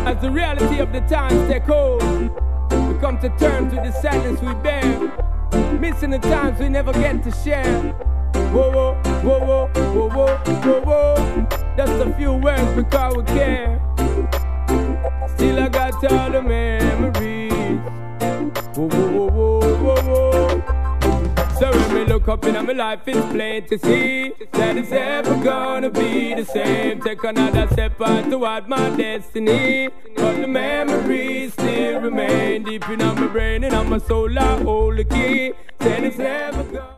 As the reality of the times take hold, we come to terms with the sadness we bear, missing the times we never get to share. Whoa, whoa, whoa, whoa, whoa, whoa, whoa, whoa. Just a few words because we care. Still I got all the memories. Whoa, whoa, whoa, whoa, whoa. So when we look up in my life, it's plain to see that it's ever gonna be the same. Take another step on toward my destiny, but the memories still remain deep in my brain and on my soul. I hold the key. Said it's never gonna